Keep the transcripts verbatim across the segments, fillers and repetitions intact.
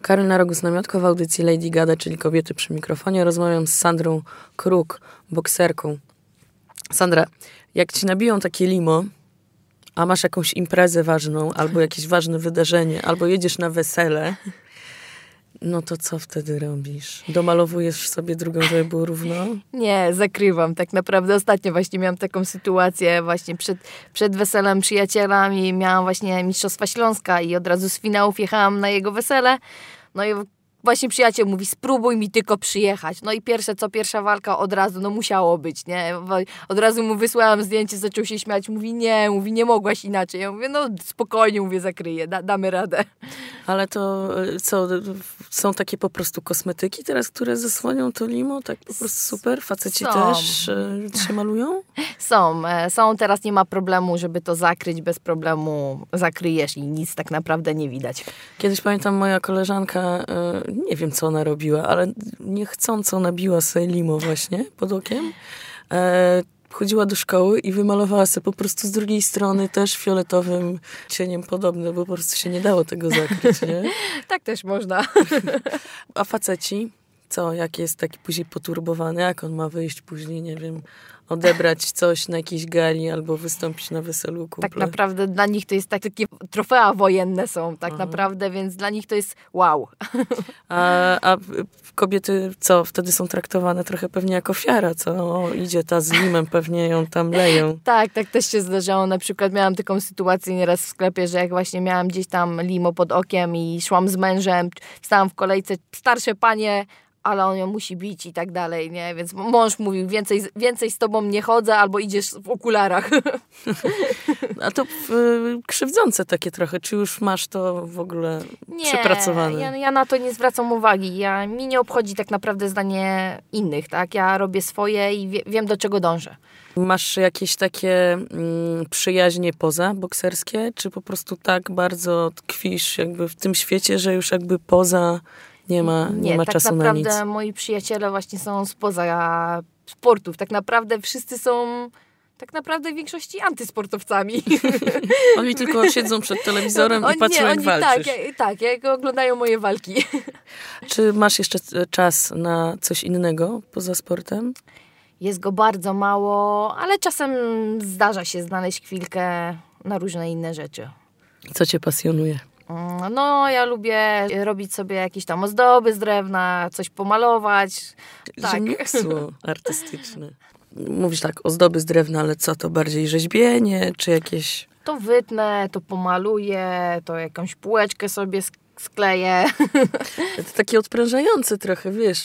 Karolina Rogus-Namiotko w audycji Lady Gada, czyli Kobiety przy mikrofonie. Rozmawiam z Sandrą Kruk, bokserką. Sandra, jak ci nabiją takie limo, a masz jakąś imprezę ważną, albo jakieś ważne wydarzenie, albo jedziesz na wesele, no to co wtedy robisz? Domalowujesz sobie drugą, żeby było równo? Nie, zakrywam. Tak naprawdę ostatnio właśnie miałam taką sytuację właśnie przed, przed weselem przyjaciela i miałam właśnie Mistrzostwa Śląska i od razu z finałów jechałam na jego wesele. No i właśnie przyjaciel mówi, spróbuj mi tylko przyjechać. No i pierwsze co, pierwsza walka od razu, no musiało być, nie? Od razu mu wysłałam zdjęcie, zaczął się śmiać. Mówi, nie, mówi, nie mogłaś inaczej. Ja mówię, no spokojnie, mówię, zakryję, da, damy radę. Ale to co, są takie po prostu kosmetyki teraz, które zasłonią to limo? Tak po prostu super? Faceci są. też y, się malują? Są, są. Teraz nie ma problemu, żeby to zakryć. Bez problemu zakryjesz i nic tak naprawdę nie widać. Kiedyś pamiętam, moja koleżanka, y, nie wiem co ona robiła, ale niechcąco nabiła sobie limo właśnie pod okiem. E, chodziła do szkoły i wymalowała sobie po prostu z drugiej strony też fioletowym cieniem podobne, bo po prostu się nie dało tego zakryć, nie? Tak też można. A faceci? Co? Jak jest taki później poturbowany? Jak on ma wyjść później, nie wiem, odebrać coś na jakiejś gali albo wystąpić na weselu kumple? Tak naprawdę dla nich to jest tak, takie trofea wojenne są, tak Aha. naprawdę, więc dla nich to jest wow. A, a kobiety co? Wtedy są traktowane trochę pewnie jak ofiara, co? O, idzie ta z limem, pewnie ją tam leją. Tak, tak też się zdarzało. Na przykład miałam taką sytuację nieraz w sklepie, że jak właśnie miałam gdzieś tam limo pod okiem i szłam z mężem, stałam w kolejce, starsze panie, ale on ją musi bić i tak dalej, nie? Więc mąż mówił, więcej, więcej z tobą nie chodzę, albo idziesz w okularach. A to y, krzywdzące takie trochę. Czy już masz to w ogóle nie, przepracowane? Ja, ja na to nie zwracam uwagi. Ja, mi nie obchodzi tak naprawdę zdanie innych, tak? Ja robię swoje i wie, wiem, do czego dążę. Masz jakieś takie mm, przyjaźnie poza bokserskie? Czy po prostu tak bardzo tkwisz jakby w tym świecie, że już jakby poza... Nie ma, nie, nie ma tak czasu na nic. naprawdę moi przyjaciele właśnie są spoza sportów. Tak naprawdę wszyscy są tak naprawdę w większości antysportowcami. Oni tylko siedzą przed telewizorem oni, i patrzą, nie, jak oni, walczysz. Tak, tak, jak oglądają moje walki. Czy masz jeszcze czas na coś innego poza sportem? Jest go bardzo mało, ale czasem zdarza się znaleźć chwilkę na różne inne rzeczy. Co cię pasjonuje? No, ja lubię robić sobie jakieś tam ozdoby z drewna, coś pomalować. Tak. Rzemiosło artystyczne. Mówisz tak, ozdoby z drewna, ale co to? Bardziej rzeźbienie, czy jakieś... To wytnę, to pomaluję, to jakąś półeczkę sobie skleję. To takie odprężające trochę, wiesz...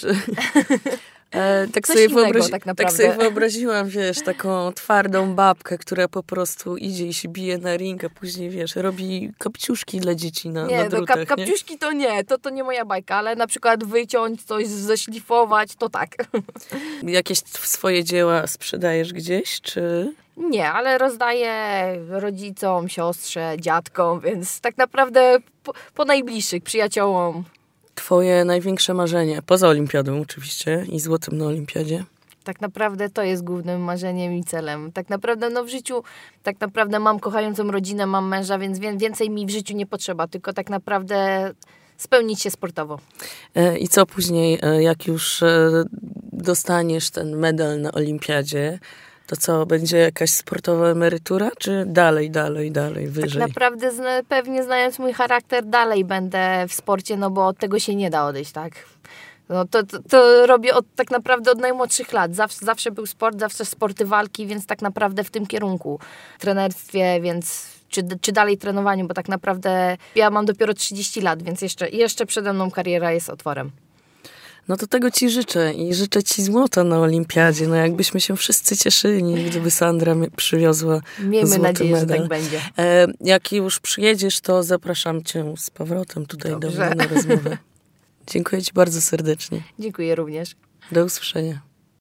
E, tak, Coś sobie innego, wyobrazi- tak tak sobie wyobraziłam, wiesz, taką twardą babkę, która po prostu idzie i się bije na ring, a później, wiesz, robi kapciuszki dla dzieci na, nie, na drutach. Kap- kapciuszki nie? to nie, to, to nie moja bajka, ale na przykład wyciąć coś, zeszlifować, to tak. Jakieś swoje dzieła sprzedajesz gdzieś, czy... Nie, ale rozdaję rodzicom, siostrze, dziadkom, więc tak naprawdę po, po najbliższych, przyjaciołom. Twoje największe marzenie, poza olimpiadą oczywiście i złotym na olimpiadzie? Tak naprawdę to jest głównym marzeniem i celem. Tak naprawdę no w życiu, tak naprawdę mam kochającą rodzinę, mam męża, więc więcej mi w życiu nie potrzeba, tylko tak naprawdę spełnić się sportowo. I co później, jak już dostaniesz ten medal na olimpiadzie, to co, będzie jakaś sportowa emerytura, czy dalej, dalej, dalej, wyżej? Tak naprawdę zna, pewnie znając mój charakter, dalej będę w sporcie, no bo od tego się nie da odejść, tak? No to, to, to robię od, tak naprawdę od najmłodszych lat. Zawsze, zawsze był sport, zawsze sporty walki, więc tak naprawdę w tym kierunku. W trenerstwie, więc czy, czy dalej trenowaniu, bo tak naprawdę ja mam dopiero trzydzieści lat, więc jeszcze, jeszcze przede mną kariera jest otworem. No to tego ci życzę i życzę ci złota na olimpiadzie. No jakbyśmy się wszyscy cieszyli, gdyby Sandra przywiozła Miejmy złoty nadzieję, medal. że tak będzie. E, jak już przyjedziesz, to zapraszam cię z powrotem tutaj Dobrze. do mnie na rozmowę. Dziękuję ci bardzo serdecznie. Dziękuję również. Do usłyszenia.